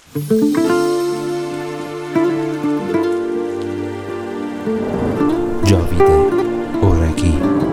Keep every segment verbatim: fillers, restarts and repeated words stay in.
جاوید اورگی.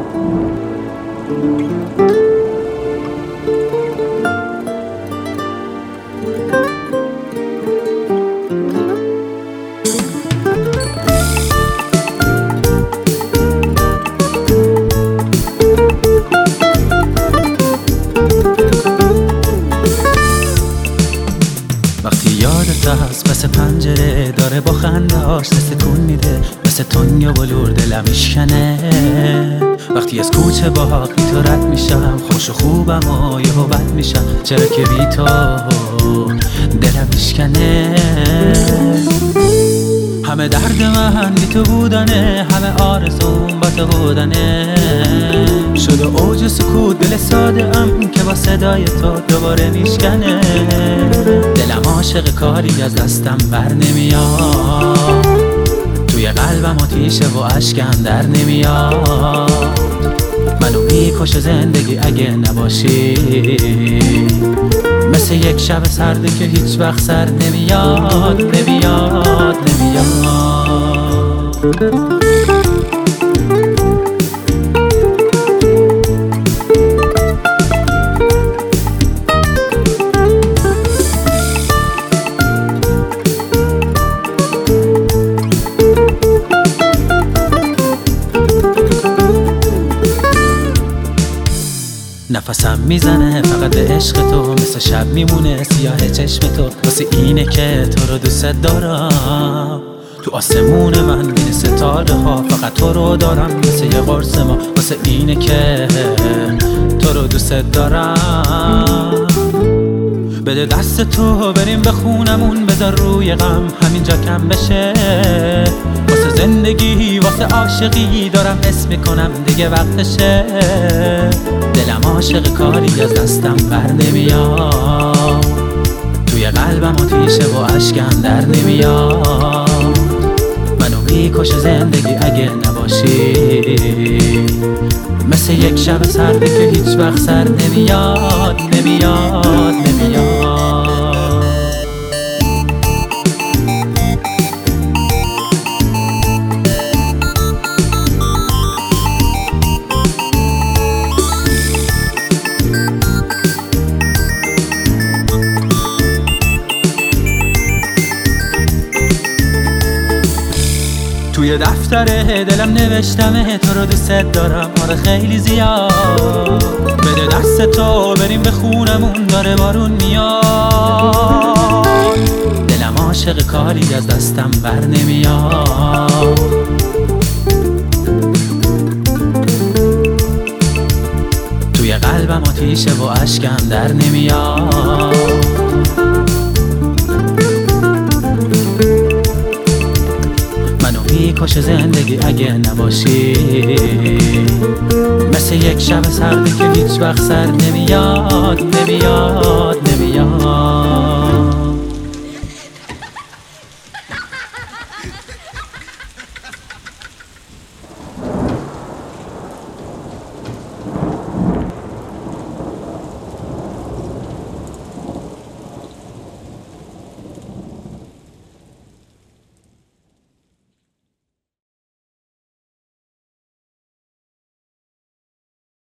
وقتی یادت هست پس پنجره داره با خنده‌اش تکون میده، مثل تنگ و بلور دلم میشکنه. وقتی از کوچه باغ بی تو رد میشم، خوش و خوبم و یهو بد میشم، چرا که بی تو دلم میشکنه. همه درد من بی تو بودنه، همه آرزوم با تو بودنه. شده اوج سکوت دل ساده ام که با صدای تو دوباره میشکنه. دلم عاشق کاری از دستم بر نمیاد، توی قلبم آتیشه و اشکم در نمیاد. منو میکشه زندگی اگه نباشی، مثل یک شب سرده که هیچ وقت سر نمیاد نمیاد نمیاد. نفسم میزنه فقط به عشق تو، مثل شب میمونه سیاه چشم تو. واسه اینه که تو رو دوست دارم، تو آسمون من بین ستاره ها فقط تو رو دارم، مثل یه قرص ما. واسه اینه که تو رو دوست دارم. بده دست تو بریم به خونمون، بذار روی غم همینجا کم بشه. واسه زندگی واسه عاشقی دارم حس میکنم دیگه وقتشه. دلم عاشق کاری از دستم بر نمیاد، توی قلبم آتیشه و اشکم در نمیاد. منو میکشه زندگی اگه نباشی، مثل یک شب سرده که هیچ وقت سر نمیاد نمیاد نمیاد. توی دفتر دلم نوشتمه تو رو دوست دارم، آره خیلی زیاد. بده دست تو بریم به خونمون، داره بارون میاد. دلم عاشق کاری از دستم بر نمیاد، توی قلبم آتیشه و اشکم در نمیاد. میکشه زندگی اگه نباشی، مثل یک شب سرده که هیچ وقت سر نمیاد نمیاد نمیاد.